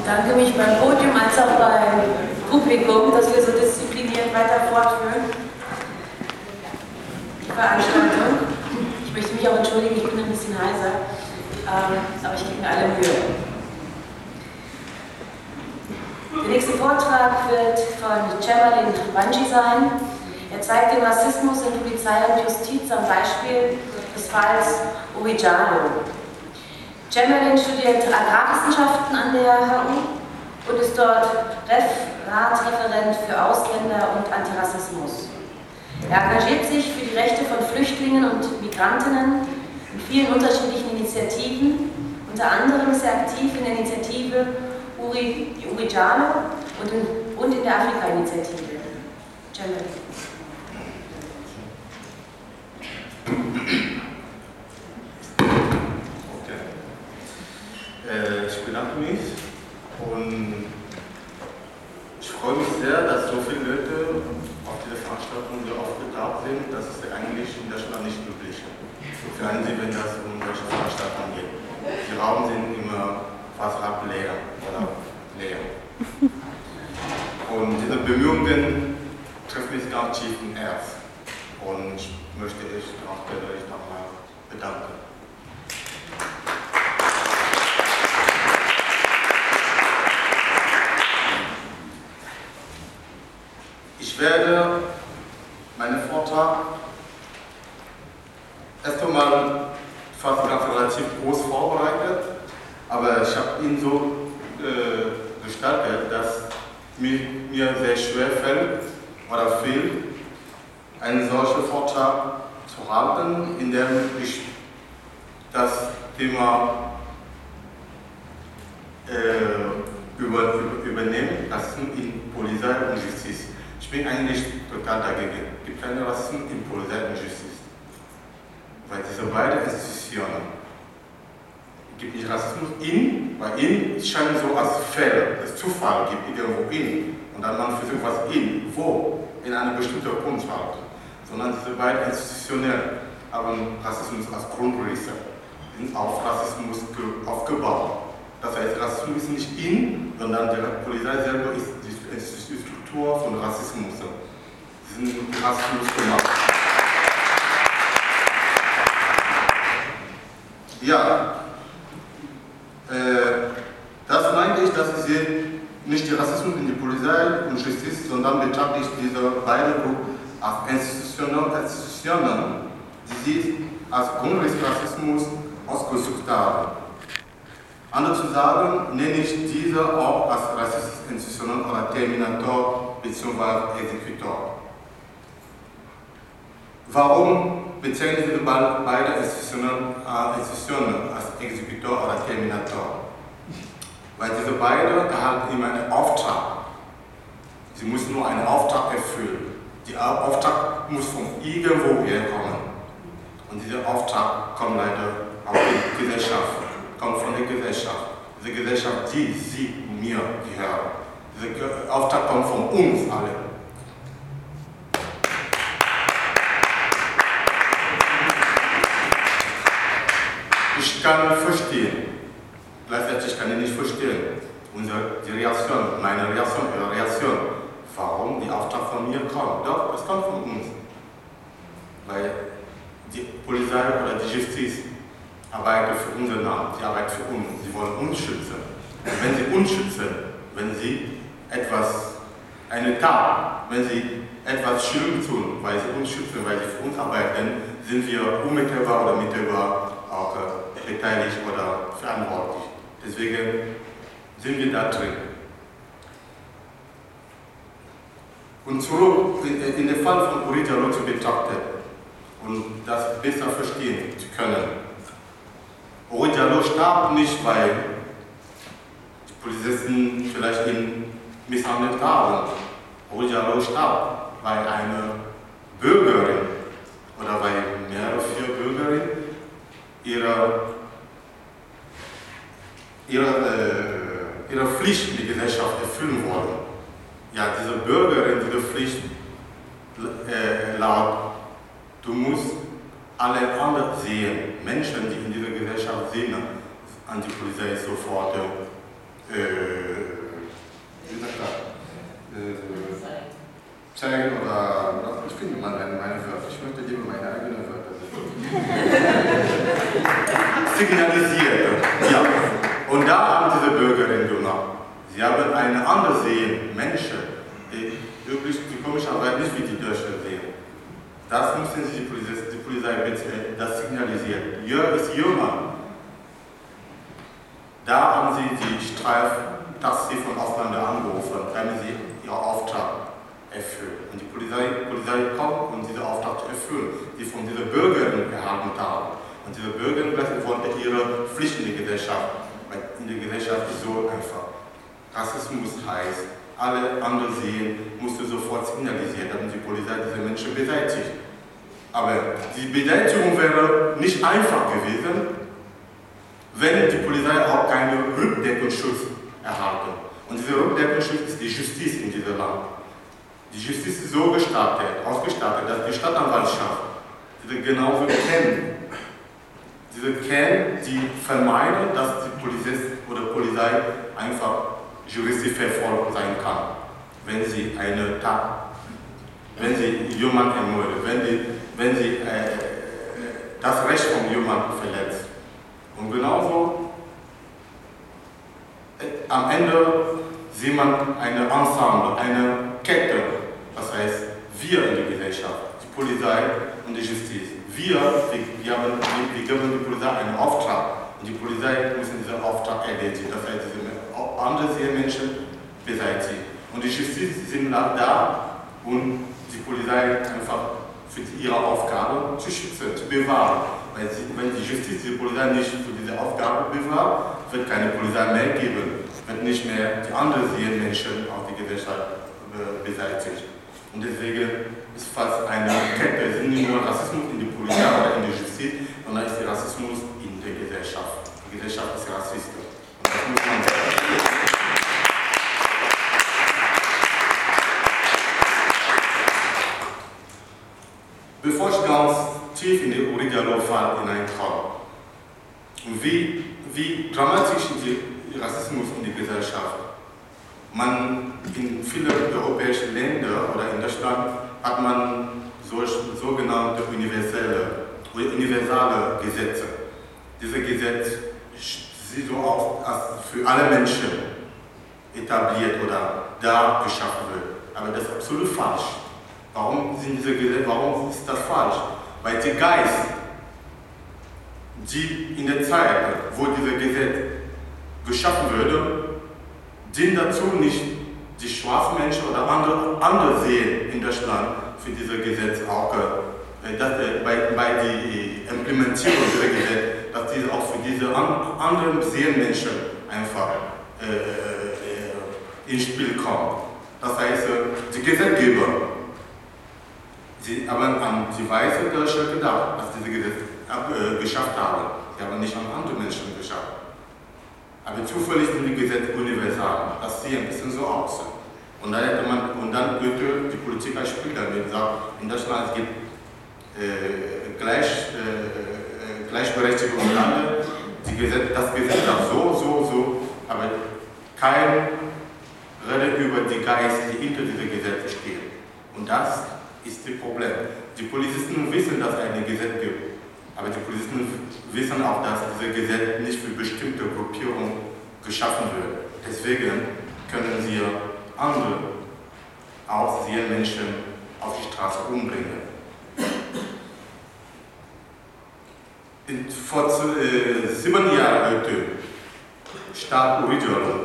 bedanke mich beim Podium als auch beim Publikum, dass wir so diszipliniert weiter fortführen. Die Veranstaltung. Ich möchte mich auch entschuldigen, ich bin ein bisschen heiser, aber ich gebe mir alle Mühe. Der nächste Vortrag wird von Cemalin Banji sein. Er zeigt den Rassismus in Polizei und Justiz am Beispiel des Falls Ouijalo. Cemalin studiert Agrarwissenschaften an der HU und ist dort Ratsreferent für Ausländer und Antirassismus. Er engagiert sich für die Rechte von Flüchtlingen und Migrantinnen in vielen unterschiedlichen Initiativen. Unter anderem ist er aktiv in der Initiative Ouijalo und in der Afrika-Initiative. Cemalin. Ich bedanke mich und ich freue mich sehr, dass so viele Leute auf diese Veranstaltung so aufgetaucht sind. Das ist eigentlich in Deutschland nicht üblich. Für einen, wenn das um solche Veranstaltungen geht. Die Raum sind immer fast halb leer oder leer. Und diese Bemühungen treffen mich ganz tief im Herz. Und ich möchte euch auch persönlich nochmal bedanken. Ich werde meinen Vortrag erst einmal fast relativ groß vorbereitet, aber ich habe ihn so gestaltet, dass mir sehr schwer fällt oder fehlt, einen solchen Vortrag zu halten, in dem ich das Thema übernehme, Rassismus in Polizei und Justiz. Ich bin eigentlich total dagegen. Es gibt keine Rassismus in Polizei und Justiz. Weil diese beiden Institutionen, es gibt nicht Rassismus weil es scheint so als Fälle, als Zufall gibt irgendwo und dann man versucht, was wo, in einer bestimmten Punkt halt. Sondern diese beiden Institutionen haben Rassismus als Grundrisse, sind auf Rassismus aufgebaut. Das heißt, Rassismus ist nicht sondern die Polizei selber ist die Struktur von Rassismus. Sie sind mit Rassismus gemacht. Ja, das meinte ich, dass ich sehe nicht die Rassismus in die Polizei und Justiz, sondern betrachte ich diese beiden Gruppen als Institutionen, die sie als Grundrechtsrassismus ausgesucht haben. Anders zu sagen, nenne ich diese auch als rassistische Institutionen oder Terminator bzw. Exekutor. Warum bezeichnen wir beide Institutionen als Exekutor oder Terminator? Weil diese beiden erhalten immer einen Auftrag. Sie müssen nur einen Auftrag erfüllen. Der Auftrag muss von irgendwo herkommen. Und dieser Auftrag kommt leider aus der Gesellschaft, kommt von der Gesellschaft. Diese Gesellschaft, die sie mir gehört. Dieser Auftrag kommt von uns alle. Ich kann verstehen, gleichzeitig kann ich nicht verstehen, meine Reaktion, warum der Auftrag von mir kommt. Doch, es kommt von uns. Weil die Polizei oder die Justiz arbeitet für unseren Namen, sie arbeitet für uns, sie wollen uns schützen. Und wenn sie uns schützen, wenn sie eine Tat, wenn sie etwas Schlimmes tun, weil sie uns schützen, weil sie für uns arbeiten, sind wir unmittelbar oder mittelbar auch beteiligt oder verantwortlich. Deswegen sind wir da drin. Und zurück in den Fall von Ouijalo zu betrachten und das besser verstehen zu können. Ouijalo starb nicht, weil die Polizisten vielleicht ihn misshandelt haben. Ouijalo starb, weil eine Bürgerin oder weil mehrere 4 Bürgerinnen ihre Pflicht in die Gesellschaft erfüllen wollen. Ja, diese Bürgerin, diese Pflicht laut, du musst alle anderen sehen, Menschen, die in dieser Gesellschaft sind, an die Polizei sofort zeigen oder ich finde mal meine Wörter. Ich möchte lieber meine eigenen Wörter signalisieren. Ja. Und da haben diese Bürgerinnen gemacht. Sie haben eine andere sehen, Menschen, die wirklich die komischerweise nicht wie die Deutschen sehen. Das müssen Sie die Polizei bitte das signalisieren. Hier ist jemand. Da haben Sie die Streiftaxi von Ausländern angerufen, damit sie ihren Auftrag erfüllen. Und die Polizei kommt, um diesen Auftrag zu erfüllen, die von diesen Bürgern erhalten haben. Und diese Bürger wollten ihre Pflicht in der Gesellschaft. Weil in der Gesellschaft ist so einfach. Rassismus heißt, alle anderen sehen, musste sofort signalisieren, damit die Polizei diese Menschen beseitigt. Aber die Beseitigung wäre nicht einfach gewesen, wenn die Polizei auch keinen Rückdeckungsschutz erhalten. Und dieser Rückdeckungsschutz ist die Justiz in diesem Land. Die Justiz ist so ausgestattet, dass die Staatsanwaltschaft diese genauso kennen. Diese kennen, die vermeiden, dass die Polizist oder Polizei einfach juristisch verfolgt sein kann, wenn sie eine Tat, wenn sie jemanden ermordet, wenn sie das Recht von jemandem verletzt. Und genauso am Ende sieht man eine Ensemble, eine Kette, das heißt wir in der Gesellschaft, die Polizei und die Justiz. Wir geben der Polizei einen Auftrag und die Polizei muss diesen Auftrag erledigen, das heißt diese andere Menschen beseitigen. Und die Justiz sind da, um die Polizei einfach für ihre Aufgabe zu schützen, zu bewahren. Weil wenn die Justiz die Polizei nicht für diese Aufgabe bewahrt, wird keine Polizei mehr geben, wird nicht mehr die anderen Menschen auf die Gesellschaft beseitigt. Und deswegen ist fast eine Kette, es ist nicht nur Rassismus in der Polizei oder in der Justiz, sondern es ist Rassismus in der Gesellschaft. Die Gesellschaft ist rassistisch. Und das muss man sagen. Bevor ich ganz tief in den Uri-Dialog-Fall hineinkomme, wie dramatisch ist der Rassismus in der Gesellschaft? Man in vielen europäischen Ländern oder in Deutschland hat man sogenannte universale Gesetze. Diese Gesetze sieht so aus, als für alle Menschen etabliert oder da geschaffen wird. Aber das ist absolut falsch. Warum ist das falsch? Weil der Geist, die in der Zeit, wo dieses Gesetz geschaffen wurde, dient dazu nicht, die schwarzen Menschen oder andere sehen in Deutschland für dieses Gesetz auch, bei der Implementierung dieser Gesetz, dass diese auch für diese anderen Seelenmenschen einfach ins Spiel kommen. Das heißt, die Gesetzgeber, sie haben an die weißen Deutschen gedacht, als diese Gesetze geschafft haben. Sie haben nicht an andere Menschen geschafft. Aber zufällig sind die Gesetze universal. Das sieht ein bisschen so aus. Und dann könnte die Politik ein Spiel damit sagen, in Deutschland es gibt Gleichberechtigung im Lande, das Gesetz sagt so, aber kein redet über die Geist, die hinter diesem Gesetz steht. Und das ist das Problem. Die Polizisten wissen, dass es ein Gesetz gibt, aber die Polizisten wissen auch, dass dieses Gesetz nicht für bestimmte Gruppierungen geschaffen wird. Deswegen können sie andere Menschen auf die Straße umbringen. Vor 7 Jahren heute starb Uri Dialog.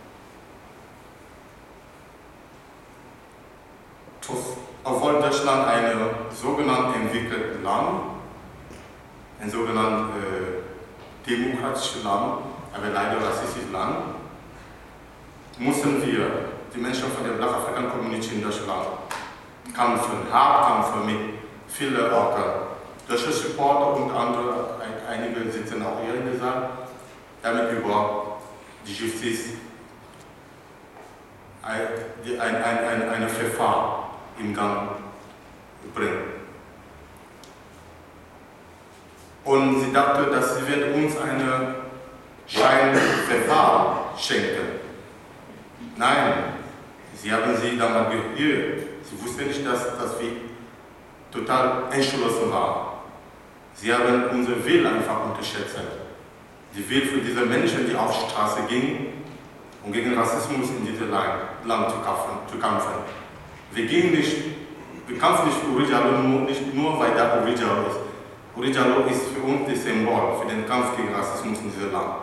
Obwohl Deutschland ein sogenanntes entwickeltes Land, ein sogenanntes demokratisches Land, aber leider rassistisches Land, mussten wir, die Menschen von der Black African Community in Deutschland, kämpfen, hart kämpfen mit vielen auch deutsche Supporter und andere, einige sitzen auch hier in der Saal, damit über die Justiz ein Verfahren im Gang bringen. Und sie dachte, dass sie wird uns eine Scheinverfahren, schenken. Nein, sie haben sie damals gehört. Sie wussten nicht, dass wir total entschlossen waren. Sie haben unseren Willen einfach unterschätzt. Die Willen für diese Menschen, die auf die Straße gingen, um gegen Rassismus in diesem Land zu kämpfen. Wir kämpfen nicht für Uri Jallo nicht nur, weil da Uri Jallo ist. Uri Jallo ist für uns das Symbol für den Kampf gegen Rassismus in diesem Land.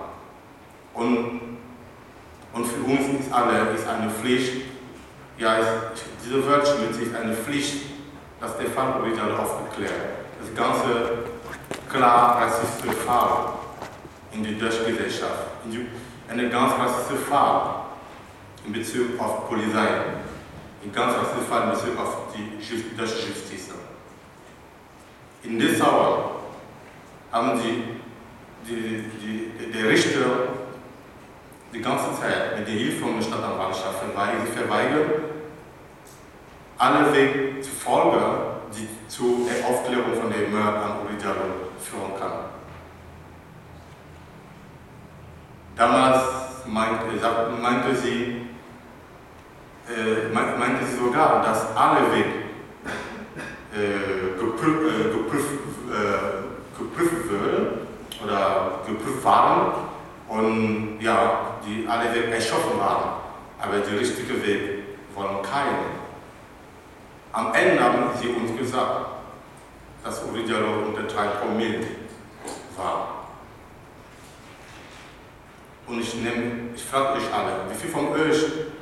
Und für uns ist eine Pflicht, ja, diese Wörterschmiede ist eine Pflicht, dass der Fall Uri Jallo aufgeklärt. Das ganze klar rassistische Fall in der deutschen Gesellschaft. Eine ganz rassistische Fall in Bezug auf Polizei. Ein ganz rassistischer Fall in Bezug auf die deutsche Justiz. In Dessau haben die Richter die ganze Zeit mit der Hilfe von der Staatsanwaltschaft verweigert, alle Wege zu folgen, die zur Aufklärung von dem Mord an Uri Jallo führen kann. Damals meinte sie sogar, dass alle Wege geprüft würden oder geprüft waren und ja, die alle Wege erschaffen waren. Aber der richtige Weg wollen keine. Am Ende haben sie uns gesagt, dass Uri Jallo unter 3 Promille war. Und ich frage euch alle, wie viele von euch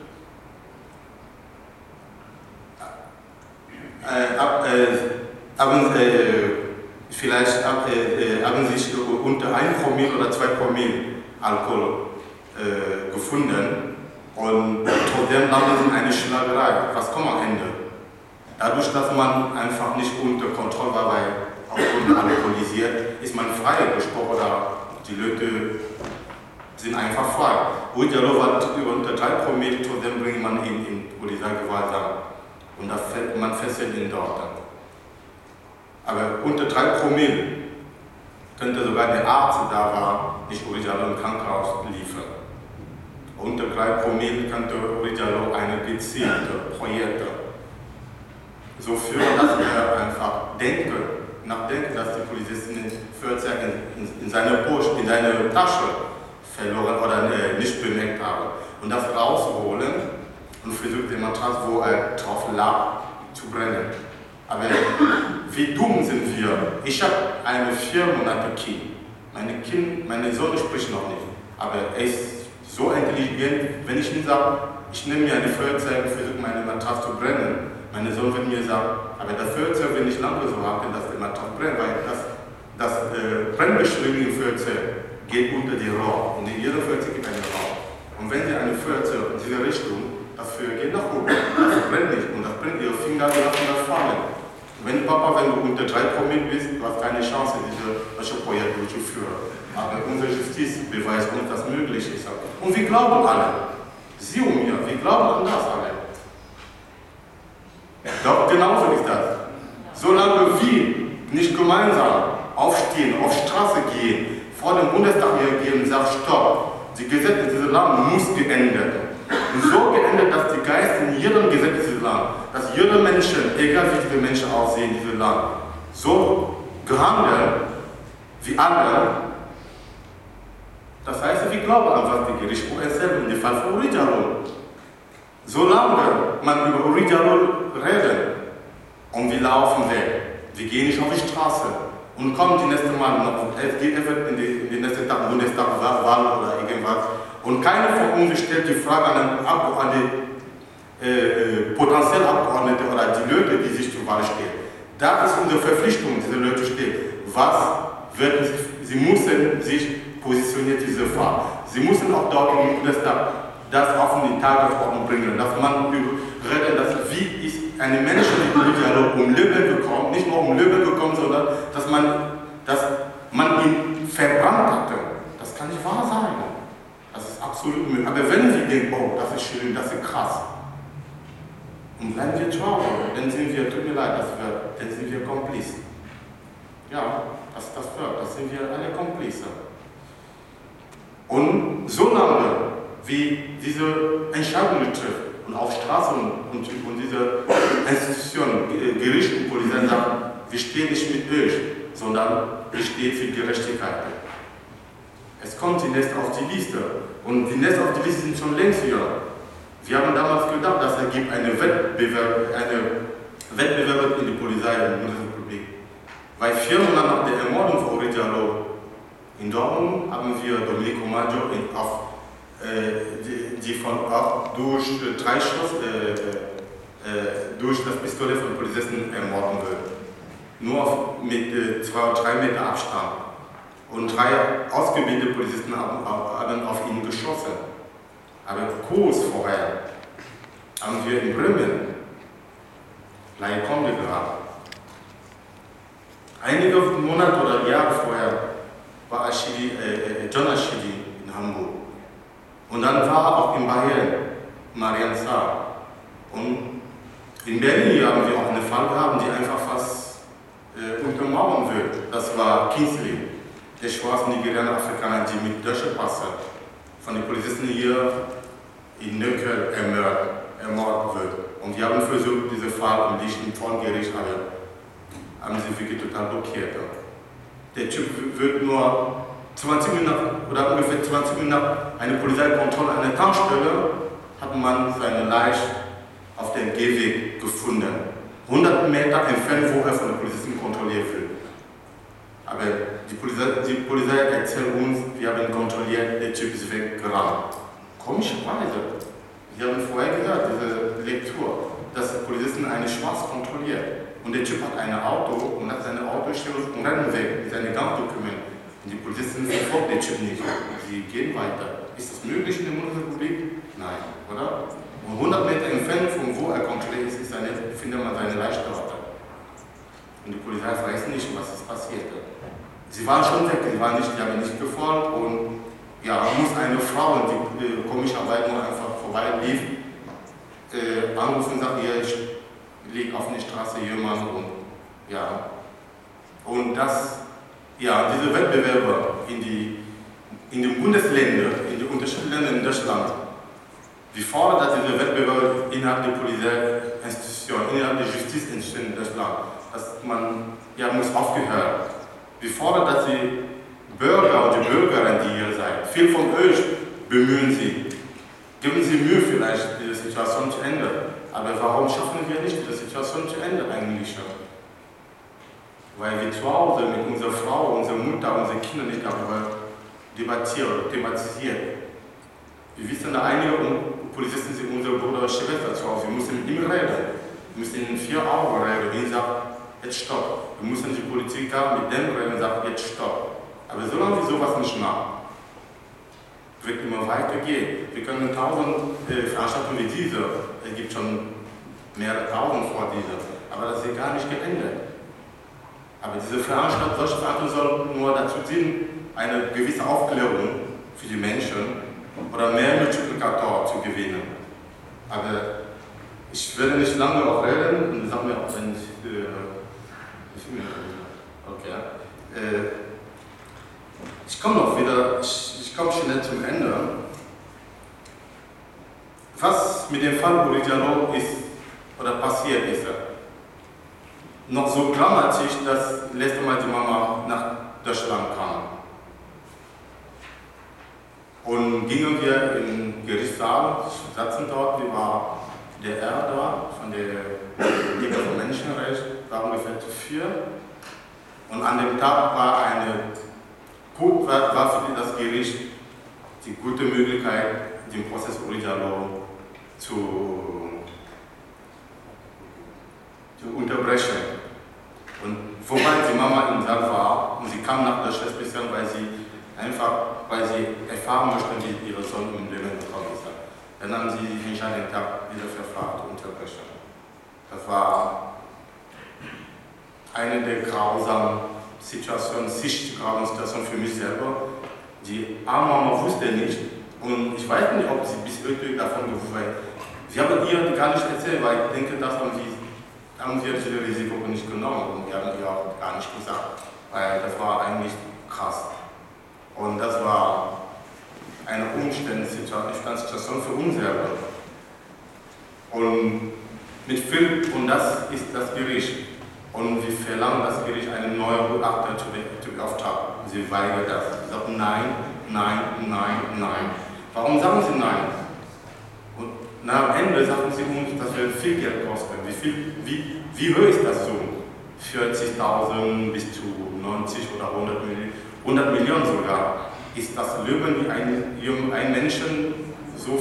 haben sich unter 1 Promille oder 2 Promille Alkohol gefunden und trotzdem landen sie in eine Schlagerei. Was kommt am Ende? Dadurch, dass man einfach nicht unter Kontrolle war, weil aufgrund alkoholisiert, ist man frei gesprochen oder die Leute sind einfach frei. Uri Jallo war unter 3 Promille, trotzdem bringt man ihn in Polizeigewahrsam. Und man fesselt ihn dort. Aber unter 3 Promille könnte sogar der Arzt, der da war, nicht Uri Jallo im Krankenhaus liefern. Unter 3 Promille könnte Uri Jallo eine gezielte Projekte so führen, dass wir einfach nachdenken, dass die Polizisten den Feuerzeug in seiner Tasche verloren oder nicht bemerkt haben. Und das rausholen und versucht, die Matratze, wo er drauf lag, zu brennen. Aber wie dumm sind wir? Ich habe eine 4 Monate Kind. Meine Sohn spricht noch nicht. Aber er ist so intelligent, wenn ich ihm sage, ich nehme mir eine Feuerzeug und versuche, meine Matratze zu brennen. Meine Sohn wird mir sagen, aber das Feuerzeug will nicht lange so haben, dass die Matratze brennt, weil das brennbeschleunigende Feuerzeug geht unter die Rohr. Und in jedem Feuerzeug gibt es eine Rohr. Und wenn Sie eine Feuerzeug in diese Richtung, das Feuer geht nach oben, das brennt nicht und das brennt Ihre Finger, die lassen das fallen. Wenn du unter 3 Promille bist, du hast keine Chance, solche Projekte durchzuführen. Aber unsere Justiz beweist uns, dass möglich ist. Und wir glauben alle, Sie und mir, wir glauben an das alle. Doch genauso ist das. Solange wir nicht gemeinsam aufstehen, auf die Straße gehen, vor dem Bundestag gehen und sagen, stopp, die Gesetze in diesem Land muss geändert werden. Und so geändert, dass die Geist in jedem Gesetz in diesem Land, dass jeder Mensch, egal wie diese Menschen aussehen in diesem Land, so gehandelt wie andere. Das heißt, wir glauben an, was die Gerichtshof erzählt, in dem Fall von Uri Jallo. Solange man über Uri Jallo redet und wir laufen weg, wir gehen nicht auf die Straße und kommen die nächste Mal noch, es geht einfach in den nächsten Tag, Bundestagswahl oder irgendwas. Und keiner von uns stellt die Frage an den potenziellen Abgeordneten oder die Leute, die sich zur Wahl stehen. Da ist unsere Verpflichtung, diese Leute stehen. Sie müssen sich positionieren, diese Fall. Sie müssen auch dort im Bundestag das auf die Tagesordnung bringen, dass man redet, dass wie ist eine Mensch, die Uri Jallo um Leben gekommen, nicht nur um Leben gekommen, sondern dass man ihn verbrannt hatte. Das kann nicht wahr sein. Das ist absolut möglich. Aber wenn Sie denken, oh, das ist schön, das ist krass, und bleiben wir traurig, dann sind wir, tut mir leid, dann sind wir Komplizen. Ja, das sind wir alle Komplizen. Und solange wie diese Entscheidungen trifft. Und auf Straßen und diese Institutionen, Gericht und Polizei sagen, wir stehen nicht mit euch, sondern wir stehen für Gerechtigkeit. Es kommt die Nest auf die Liste. Und die Nest auf die Liste sind schon längst hier. Wir haben damals gedacht, dass es gibt einen Wettbewerb in der Polizei in der Bundesrepublik. Weil 4 Monate nach der Ermordung von Uri Jalloh in Dortmund haben wir Domenico Maggio die auch durch 3 Schuss durch das Pistolet von Polizisten ermorden wird. Nur mit 2 oder 3 Meter Abstand. Und 3 ausgebildete Polizisten haben auf ihn geschossen. Aber kurz vorher haben wir in Bremen Leihkommen gehabt. Einige Monate oder Jahre vorher war John Ashidi in Hamburg. Und dann war auch in Bayern Marian Saar. Und in Berlin haben wir auch einen Fall gehabt, die einfach fast untermauern wird. Das war Kingsley, der schwarze Nigerianer Afrikaner, die mit deutschen Pass von den Polizisten hier in Neukölln ermordet wird. Und wir haben versucht, diesen Fall im Licht im Frauengericht haben sie wirklich total blockiert. Der Typ wird nur 20 Minuten oder ungefähr 20 Minuten nach einer Polizeikontrolle an der Tankstelle hat man seine Leiche auf dem Gehweg gefunden. 100 Meter entfernt, wo er von den Polizisten kontrolliert wird. Aber die Polizei erzählt uns, wir haben ihn kontrolliert, der Typ ist weggerannt. Komischerweise, wir haben vorher gehört, diese Lektur, dass die Polizisten einen Schwarz kontrolliert. Und der Typ hat ein Auto und hat seine Autoschere und rennen weg mit seinen Gangdokumenten. Und die Polizisten verfolgen den Typ nicht. Sie gehen weiter. Ist das möglich in der Bundesrepublik? Nein, oder? Und 100 Meter entfernt von wo er kontrolliert ist, findet man seine Leiche dort. Und die Polizei weiß nicht, was ist passiert. Sie waren schon weg, die haben nicht gefolgt. Und ja, muss eine Frau, die komischerweise nur einfach vorbeilief, anrufen und sagt, ja, ich liegt auf der Straße jemand und ja. Und das, ja, diese Wettbewerbe in den Bundesländern, in den unterschiedlichen Ländern in Deutschland, wir fordern, dass diese Wettbewerbe innerhalb der Polizeiinstitutionen, innerhalb der Justizinstitutionen in Deutschland, dass man, ja, muss aufgehört. Wir fordern, dass die Bürger und die Bürgerinnen, die hier seid, viel von euch bemühen Sie. Geben Sie Mühe vielleicht, diese Situation zu ändern. Aber warum schaffen wir nicht, diese Situation zu ändern eigentlich? Weil wir zu Hause mit unserer Frau, unserer Mutter, unseren Kindern nicht darüber debattieren, thematisieren. Wir wissen, einige Polizisten sind unsere Bruder und Schwester zu Hause. Wir müssen mit ihm reden. Wir müssen in 4 Augen reden. Und sagt, jetzt stopp. Wir müssen die Politiker mit dem reden und sagen, jetzt stopp. Aber solange wir sowas nicht machen, wird immer weitergehen. Wir können 1000 Veranstaltungen wie diese, es gibt schon mehrere 1000 vor dieser, aber das ist gar nicht geendet. Aber diese Veranstaltungen, solche Veranstaltungen sollen nur dazu dienen, eine gewisse Aufklärung für die Menschen oder mehr Multiplikator zu gewinnen. Aber ich werde nicht lange auch reden und sag mir auch, wenn ich okay. Ich komme noch wieder, ich komme schnell zum Ende. Was mit dem Fall Uri Jalloh ist oder passiert ist, noch so dramatisch, dass letzte Mal die Mama nach Deutschland kam. Und gingen wir im Gerichtssaal, saßen dort, wie war der R da, von der Liga für Menschenrechte, war ungefähr zu 4. Und an dem Tag war für das Gericht die gute Möglichkeit, den Prozess Uri Jalloh zu unterbrechen. Und wobei die Mama im Saal war, und sie kam nach Deutschland speziell, weil sie erfahren möchte, wie ihre Sohn im Leben gekommen ist. Dann haben sie den entscheidenden Tag wieder verfragt und unterbrechen. Das war eine der grausamen Situationen, für mich selber. Die arme Mama wusste nicht, und ich weiß nicht, ob sie bis heute davon gewusst hat. Sie haben ihr gar nicht erzählt, weil ich denke, das haben sie das Risiko nicht genommen, und wir haben ihr auch gar nicht gesagt, weil das war eigentlich krass. Und das war eine Umstandssituation für uns selber. Und das ist das Gericht. Und wir verlangen das Gericht, einen neuen Gutachter zu beauftragen. Sie weigern das. Sie sagen nein, nein, nein, nein. Warum sagen sie nein? Und am Ende sagen sie uns, das wird viel Geld kosten. Wie hoch ist das so? 40.000 bis zu 90 oder 100 Millionen sogar. Ist das Leben ein Menschen so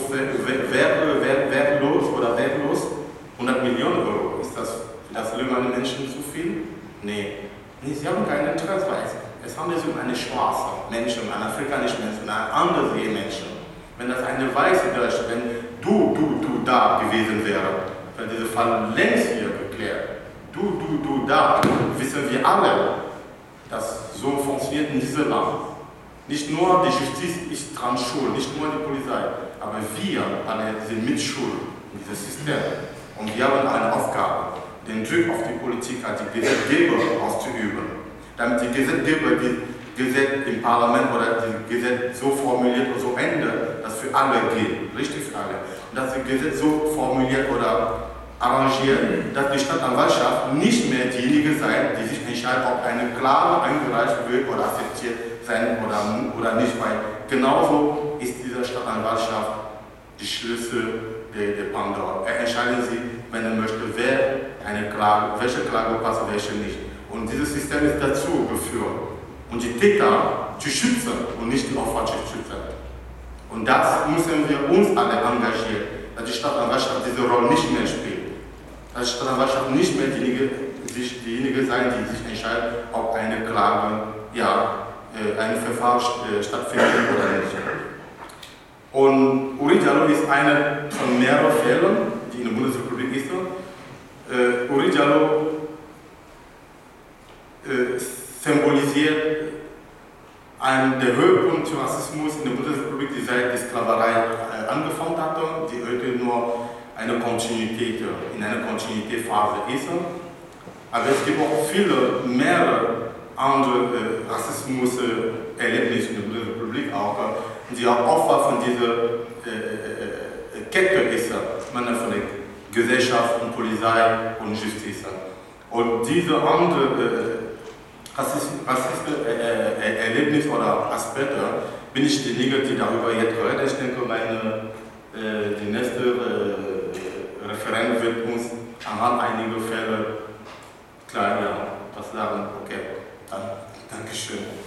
wertlos oder wertlos? 100 Millionen Euro, ist das Leben eines Menschen zu viel? Nee, sie haben kein Interesse. Es handelt sich um eine schwarze Menschen, einen afrikanischen Menschen, einen anderen Menschen. Wenn das eine weiße Deutsche, wenn du da gewesen wäre, wäre dieser Fall längst hier geklärt. Du da, wissen wir alle, dass so funktioniert in diesem Land. Nicht nur die Justiz ist dran schuld, nicht nur die Polizei, aber wir alle sind mit Schuld in diesem System. Und wir haben eine Aufgabe, den Druck auf die Politik als die Gesetzgeber auszuüben. Damit die Gesetzgeber das Gesetz im Parlament oder das Gesetz so formuliert und so ändert, dass für alle gilt, richtig für alle. Und dass das Gesetz so formuliert oder arrangiert, dass die Staatsanwaltschaft nicht mehr diejenige sein, die sich entscheidet, ob eine Klage eingereicht wird oder akzeptiert sein oder nicht, weil genauso ist diese Staatsanwaltschaft die Schlüssel der Pandora. Entscheiden sie, wenn er möchte, welche Klage passt, welche nicht. Und dieses System ist dazu geführt, um die Täter zu schützen und nicht die Opfer zu schützen. Und das müssen wir uns alle engagieren, dass die Staatsanwaltschaft diese Rolle nicht mehr spielt. Dass die Staatsanwaltschaft nicht mehr diejenige sein, die sich entscheidet, ob eine Klage, ein Verfahren stattfindet oder nicht. Und Uri Jalloh ist einer von mehreren Fällen, die in der Bundesrepublik ist. Uri Jalloh symbolisiert der Höhepunkt des Rassismus in der Bundesrepublik, die seit der Sklaverei angefangen hatte, die heute nur in einer Kontinuitätsphase ist. Aber es gibt auch mehrere andere Rassismus-Erlebnisse in der Bundesrepublik auch, die auch Opfer von dieser Kette ist, von der Gesellschaft und Polizei und Justiz. Und diese andere Erlebnisse oder Aspekte bin ich diejenige, die darüber jetzt redet. Ich denke, die nächste Referent wird uns anhand einiger Fälle klar, das sagen. Okay, dann Dankeschön.